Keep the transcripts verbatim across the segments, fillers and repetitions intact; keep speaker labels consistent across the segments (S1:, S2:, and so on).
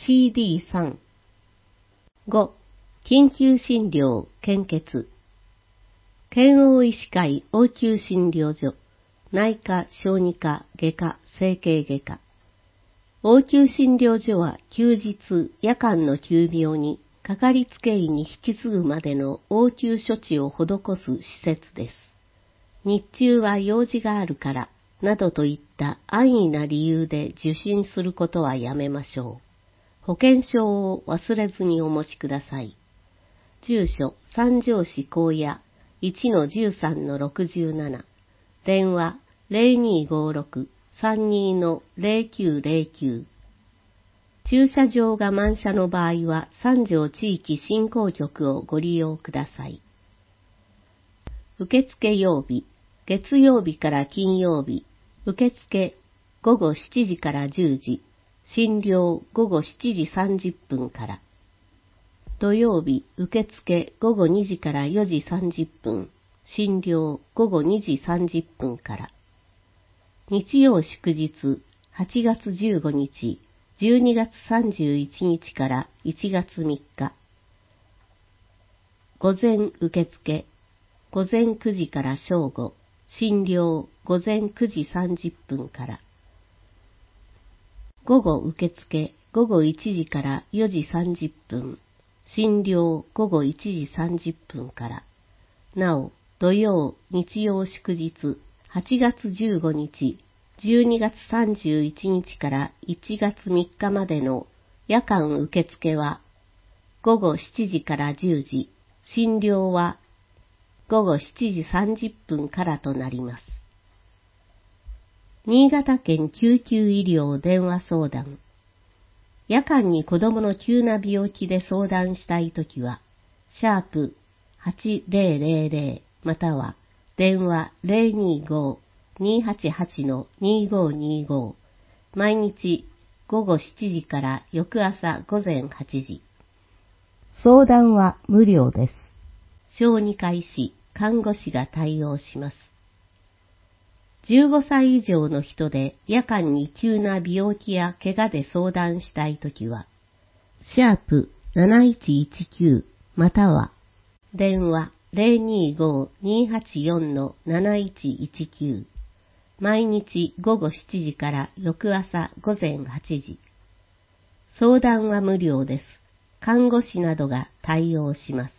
S1: シーディーさん。ご. 緊急診療献血。県央医師会応急診療所、内科、小児科、外科、整形外科。応急診療所は休日、夜間の急病に、かかりつけ医に引き継ぐまでの応急処置を施す施設です。日中は用事があるから、などといった安易な理由で受診することはやめましょう。保険証を忘れずにお持ちください。住所、三条市高野 いちのじゅうさんのろくじゅうなな。電話 ゼロにーごろく さんにーのゼロきゅうゼロきゅう。駐車場が満車の場合は三条地域振興局をご利用ください。受付曜日、月曜日から金曜日、受付ごごしちじからじゅうじ、診療ごごしちじさんじゅっぷんから。土曜日、受付ごごにじからよじさんじゅっぷん、診療ごごにじさんじゅっぷんから。日曜祝日、はちがつじゅうごにち、じゅうにがつさんじゅういちにちからいちがつみっか。午前受付、午前くじから正午、診療午前くじさんじゅっぷんから。午後受付、ごごいちじからよじさんじゅっぷん、診療ごごいちじさんじゅっぷんから。なお、土曜、日曜祝日、はちがつじゅうごにち、じゅうにがつさんじゅういちにちからいちがつみっかまでの夜間受付は、ごごしちじからじゅうじ、診療はごごしちじさんじゅっぷんからとなります。新潟県救急医療電話相談。夜間に子供の急な病気で相談したいときは、シャープはちぜろぜろぜろまたは電話 ゼロにーごーにーはちはちのにーごーにーごー、毎日ごごしちじから翌朝午前はちじ。相談は無料です。小児科医師、看護師が対応します。じゅうごさい以上の人で夜間に急な病気や怪我で相談したいときは、シャープなないちいちきゅうまたは電話 ゼロにーごーにーはちよんのなないちいちきゅう、毎日ごごしちじから翌朝午前はちじ。相談は無料です。看護師などが対応します。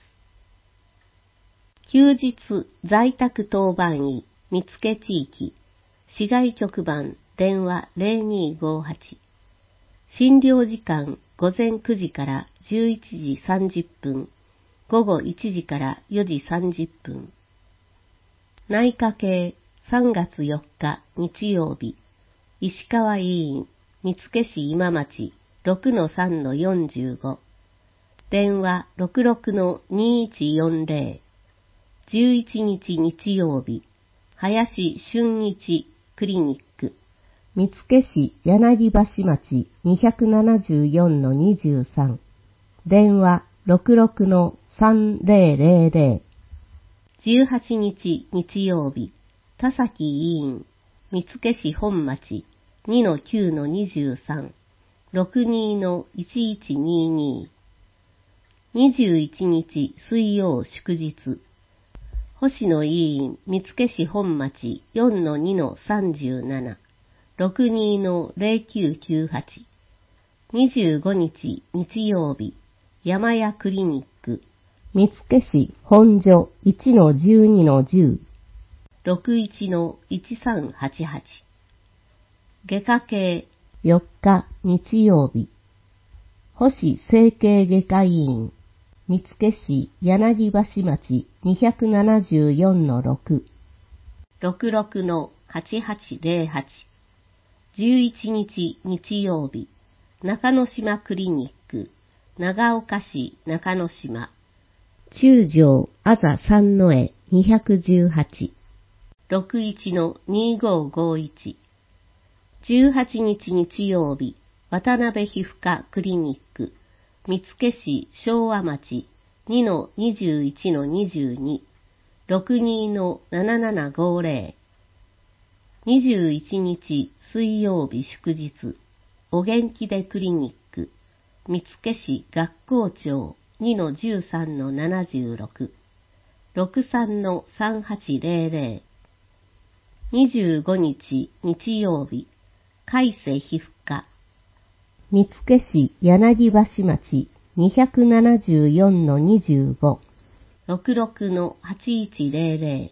S1: 休日在宅当番医見附地域、市外局番電話 ゼロにーごーはち。診療時間午前くじからじゅういちじさんじゅっぷん、午後いちじからよじさんじゅっぷん。内科系さんがつよっか日曜日、石川医院見附市今町 ろくのさんのよんじゅうご。電話 ろくろくのにーいちよんぜろ。じゅういちにち日曜日、林俊一クリニック、見附市柳橋町 にひゃくななじゅうよんのにじゅうさん。電話 ろくろくのさんぜろぜろぜろ。じゅうはちにち日曜日、田崎医院、見附市本町 にのきゅうのにじゅうさん。ろくにのいちいちにに。にじゅういちにち水曜祝日、星野医院見附市本町 よんのにのさんじゅうなな。ろくにのゼロきゅうきゅうはち。にじゅうごにち日曜日、山谷クリニック、見附市本所 いちのじゅうにのじゅう。ろくいちのいちさんはちはち。外科系よっか日曜日、星整形外科医院、見附市柳橋町 にひゃくななじゅうよんのろく。ろくろくのはちはちぜろはち。じゅういちにち日曜日、中之島クリニック、長岡市中之島、中条あざ三の絵にひゃくじゅうはち。ろくいちのにーごーごーいち。じゅうはちにち日曜日、渡辺皮膚科クリニック、見附市昭和町 にのにじゅういちのにじゅうに。ろくにのななななごーぜろ。にじゅういちにち水曜日祝日、お元気でクリニック、 見附市学校長 にのじゅうさんのななじゅうろく、ろくさんのさんはちぜろぜろ、にじゅうごにち日曜日、海瀬皮膚科、見附市柳橋町 にひゃくななじゅうよんのにじゅうご、ろくろくのはちいちぜろぜろ、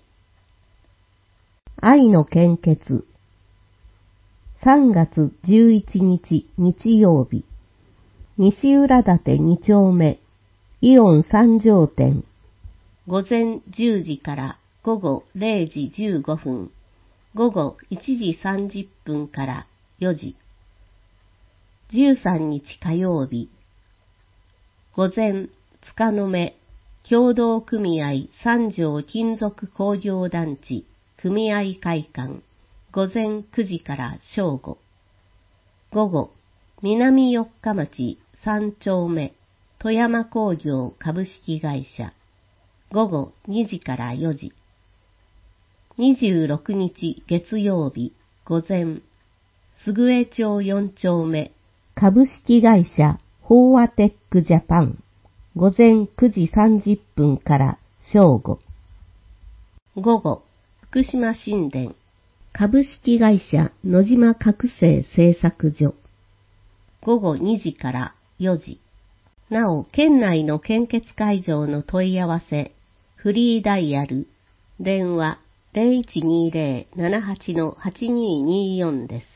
S1: 愛の献血、さんがつじゅういちにち日曜日、西浦館に丁目、イオン三条店、午前じゅうじから午後れいじじゅうごふん、午後いちじさんじゅっぷんからよじ。じゅうさんにち火曜日、午前つかのめ協同組合三条金属工業団地組合会館、午前くじから正午。午後、南四日町三丁目富山工業株式会社、午後にじからよじ。にじゅうろくにち月曜日、午前、すぐえ町よん丁目株式会社フォーアテックジャパン、午前くじさんじゅっぷんから正午。午後、福島新田株式会社野島覚醒製作所、午後にじからよじ。なお、県内の献血会場の問い合わせ、フリーダイヤル、電話 ゼロいちにゼロ ななはち はちにーにーよん です。